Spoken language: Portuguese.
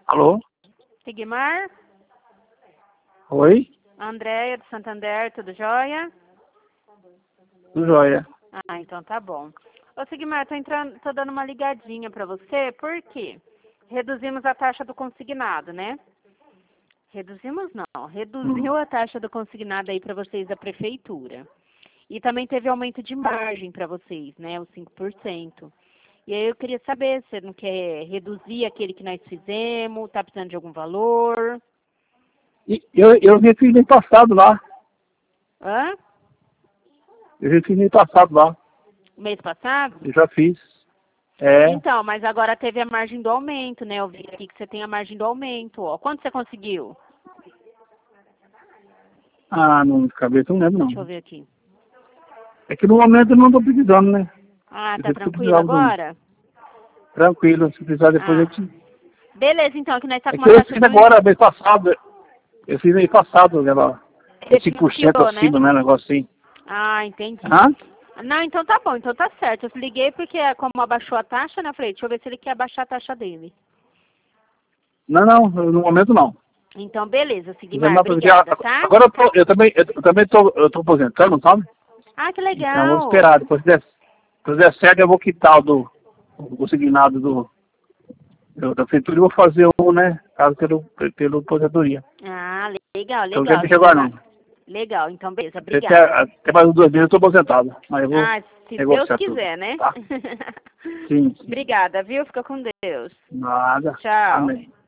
Alô? Sigmar? Oi? Andréia do Santander, tudo jóia? Tudo jóia. Ah, então tá bom. Ô Sigmar, tô dando uma ligadinha pra você, por quê? Reduzimos a taxa do consignado, né? Reduzimos não, reduziu a taxa do consignado aí pra vocês da prefeitura. E também teve aumento de margem pra vocês, né? Os 5%. E aí eu queria saber se você não quer reduzir aquele que nós fizemos, tá precisando de algum valor? E eu já fiz mês passado lá. Hã? Eu já fiz mês passado lá. O mês passado? Eu já fiz. É. Então, mas agora teve a margem do aumento, né? Eu vi aqui que você tem a margem do aumento, ó. Quanto você conseguiu? Ah, não, de cabeça eu não lembro Deixa eu não. ver aqui. É que no momento eu não tô precisando, né? Ah, Eu tá sei que eu tranquilo precisava agora? Tranquilo, se precisar depois eu Ah, te... beleza, então, que nós tá É com que uma eu taxa fiz de agora, mês passado. Eu fiz mês passado, aquela... Você 5% financiou, né? acima, né? Negócio assim. Ah, entendi. Hã? Não, então tá bom, então tá certo. Eu liguei porque como abaixou a taxa, né? Eu falei, deixa eu ver se ele quer abaixar a taxa dele. Não, no momento não. Então, beleza, Sigmar, Mas, porque obrigada, tá? agora eu também tô aposentando, sabe? Ah, que Então eu vou legal. esperar. Depois der certo, eu vou quitar o consignado da prefeitura e vou fazer um, né? Caso pelo aposentadoria. Ah, legal, Então não quero legal, deixar agora não. Sigmar. Legal, então beleza, Até, obrigada. até mais uns 2 meses eu tô aposentado. Mas eu vou Ah, se Deus negociar tudo. quiser, né? Tá? Sim, sim. Obrigada, viu? Fica com Deus. Nada. Tchau. Amém.